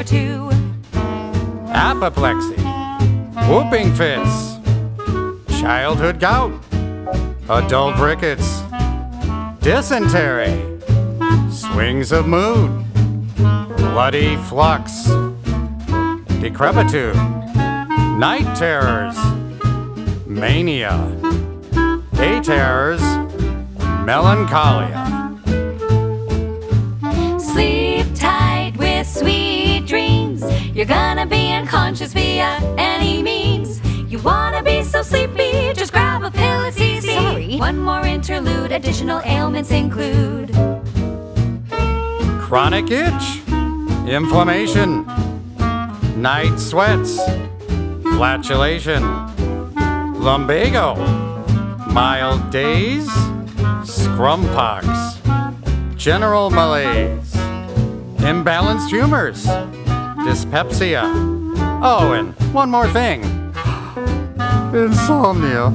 or two. Apoplexy, whooping fits, childhood gout, adult rickets, dysentery, swings of mood, bloody flux, decrepitude, night terrors, mania, day terrors, melancholia. Sleep tight with sweet dreams. You're gonna be unconscious via any means. You wanna be so sleepy, just grab a pill, it's easy. Sorry. One more interlude, additional ailments include Chronic itch, inflammation, night sweats, flatulation, lumbago, mild daze, scrumpox, general malaise, imbalanced humors, dyspepsia. Oh, and one more thing. Insomnia.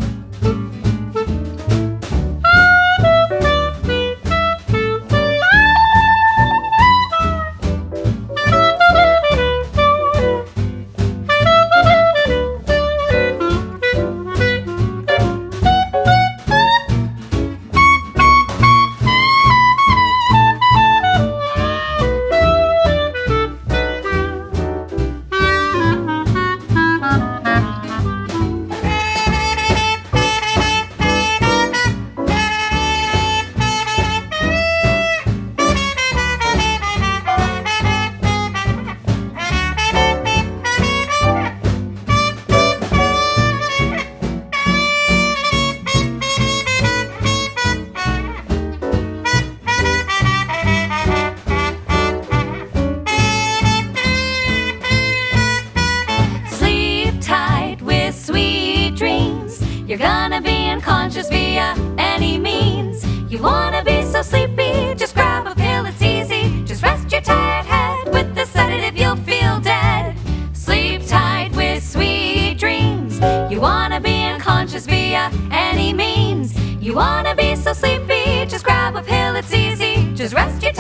You're gonna be unconscious via any means. You wanna be so sleepy, just grab a pill, it's easy. Just rest your tired head with the sedative, you'll feel dead. Sleep tight with sweet dreams. You wanna be unconscious via any means. You wanna be so sleepy, just grab a pill, it's easy. Just rest your